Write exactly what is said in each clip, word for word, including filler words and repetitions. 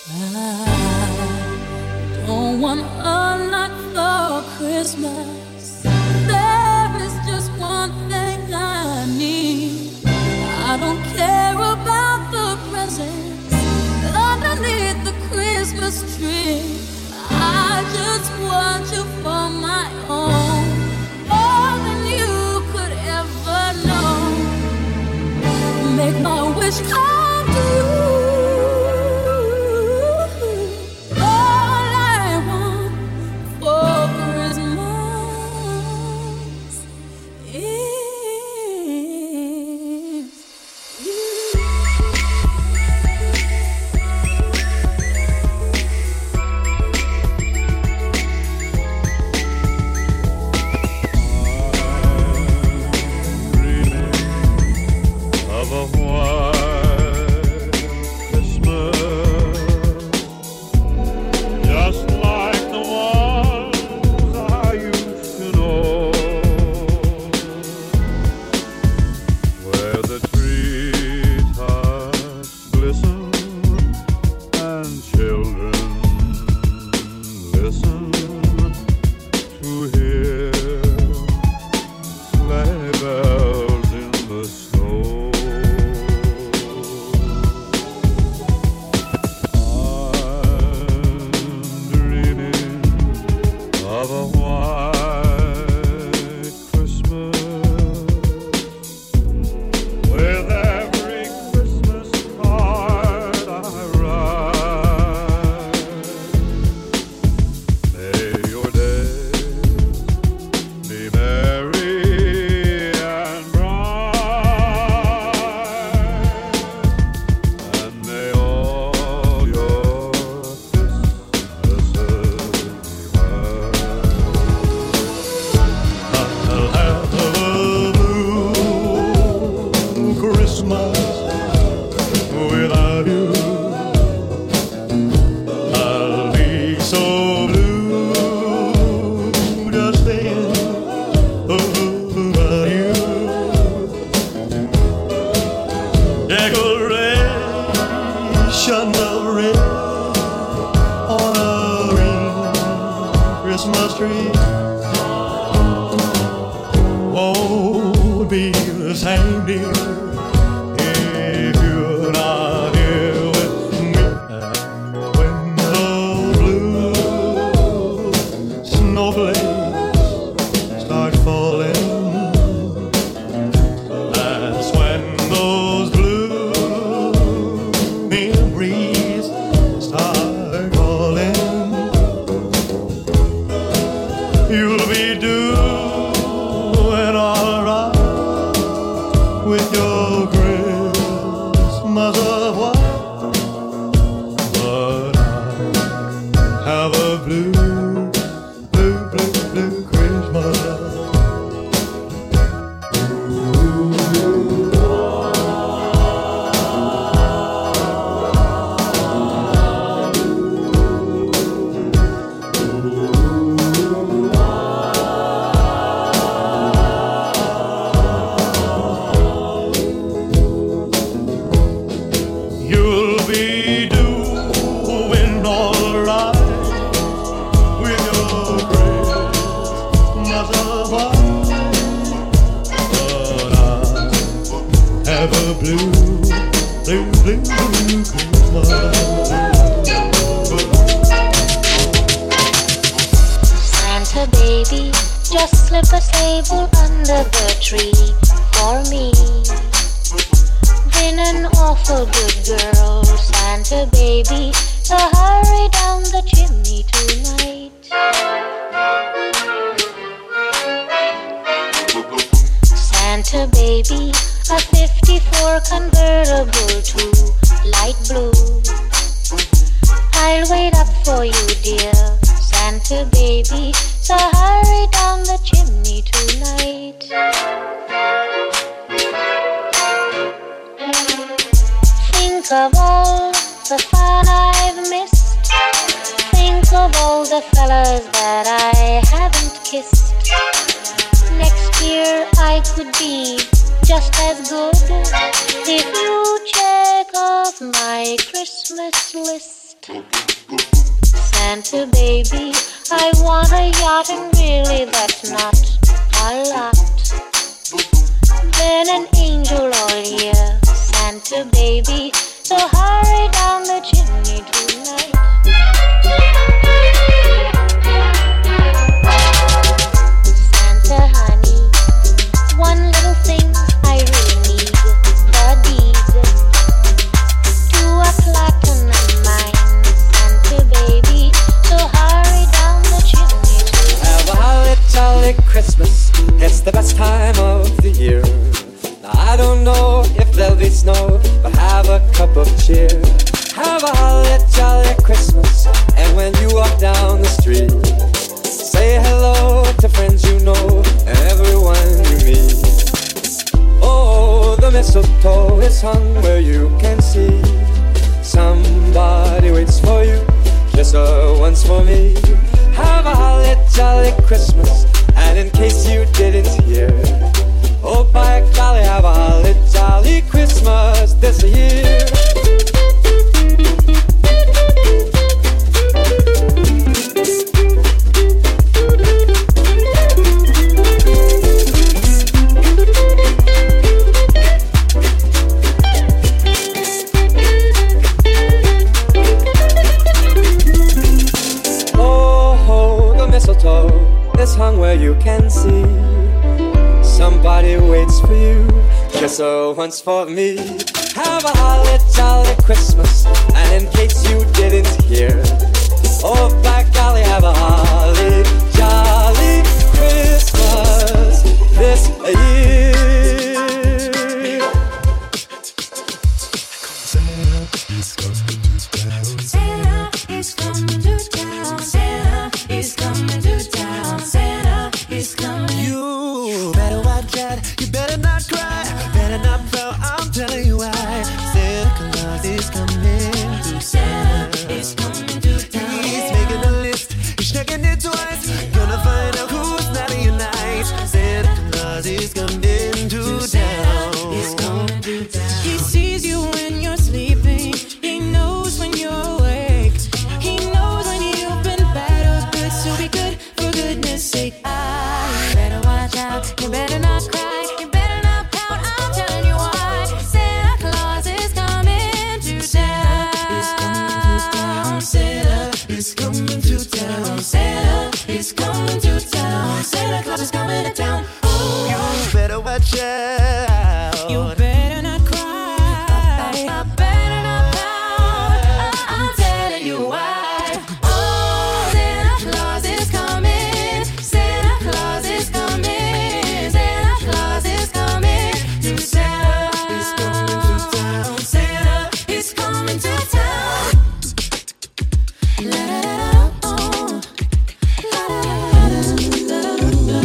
I don't want a lot for Christmas. There is just one thing I need. I don't care about the presents underneath the Christmas tree. I just want you for my own, more than you could ever know. Make my wish come true. Could be just as good if you check off my Christmas list. Santa baby, I want a yacht and really that's not a lot. Been an angel all year, Santa baby, so hurry down the chimney tonight. Santa honey, one little thing I really need, the deed to a platinum mine, Santa baby, so hurry down the chimney tonight. Have a holly jolly Christmas, it's the best time of the year. Now I don't know if there'll be snow, but have a cup of cheer. Have a holly jolly Christmas, and when you walk down the street, say hello to friends you know and everyone you meet. Oh, the mistletoe is hung where you can see. Somebody waits for you, just her once for me. Have a holly jolly Christmas, and in case you didn't hear, oh by golly, have a holly jolly Christmas this year. Oh, the mistletoe is hung where you can see. Somebody waits for you, just so once for me. Have a holly jolly Christmas, and in case you didn't hear, oh by golly, have a holly jolly Christmas this year. Santa is coming to town. Santa is coming to town. Santa is coming. You better watch out, you better not cry, better not pout, I'm telling you why. Santa Claus is coming to Santa is coming to town. He's making a list, he's checking it twice, gonna find out who's naughty and nice. Santa Claus is coming to town. Is coming to town. He sees you when you're sleeping. He knows when you're awake. He knows when you've been bad or good. So be good for goodness sake. Ah, you better watch out. You better not cry. You better not pout. I'm telling you why. Santa Claus is coming to town. Santa is coming to town. Santa is coming to town. Santa Claus is coming to town. Oh, You better watch out. you better not cry. I better not pout. I'm telling you why. Oh, Santa Claus is coming. Santa Claus is coming. Santa Claus is coming to town. Santa is coming to town. La la la la, oh. La la la la la la.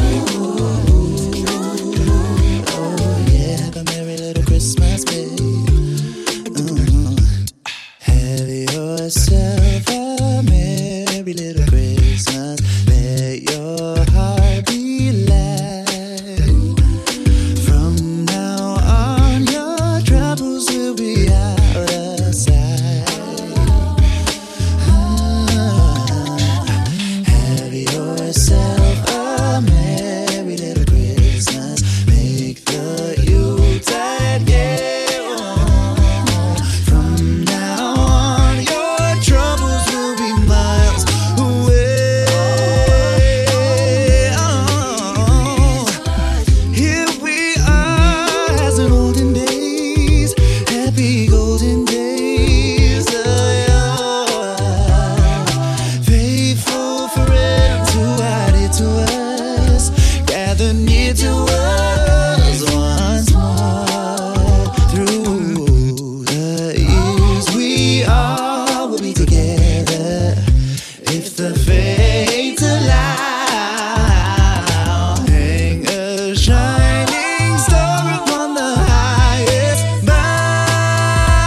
Yeah, have a merry little Christmas, babe. Mm. Have yourself a merry little Christmas. Let your heart be light. From now on, your troubles will be out of sight. Have yourself a merry little Christmas. Make the Yuletide gay. From now on, your troubles will be miles away. Oh, here we are as in olden days, happy golden days of yore. Faithful friends who added to us, gather near to us once more. Through the years, we all will be together if the fates allow. Hang a shining star upon the highest bough.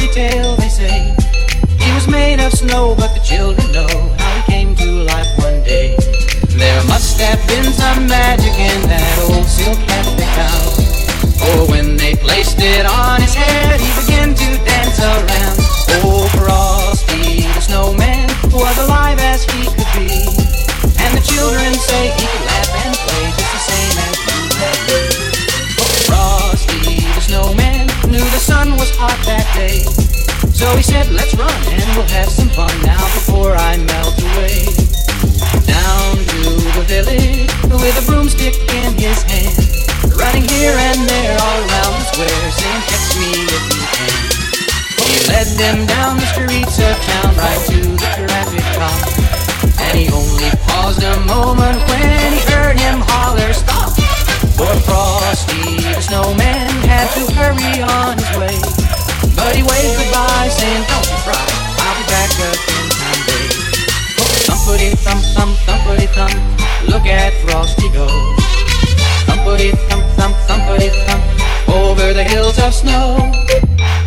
fairy tale, they say. He was made of snow, but the children know how he came to life one day. There must have been some magic in that old silk hat they found. For when they placed it on his head, he began to dance around. Oh, Frosty the Snowman was alive as he could be, and the children say he could laugh and play just the same as you and me. Frosty the Snowman knew the sun was hot that day, so he said, let's run and we'll have some fun now before I melt away. Down to the village with a broomstick in his hand, running here and there all around the square, saying, catch me if you can. He led them down the streets of town right to the traffic cop, and he only paused a moment when he heard him holler, stop! For Frosty the Snowman had to hurry on his way, but he waved goodbye saying, don't you cry, I'll be back again someday. Thumpity thump thump thumpity thump, look at Frosty go. Thumpity thump thump thumpity thump, over the hills of snow.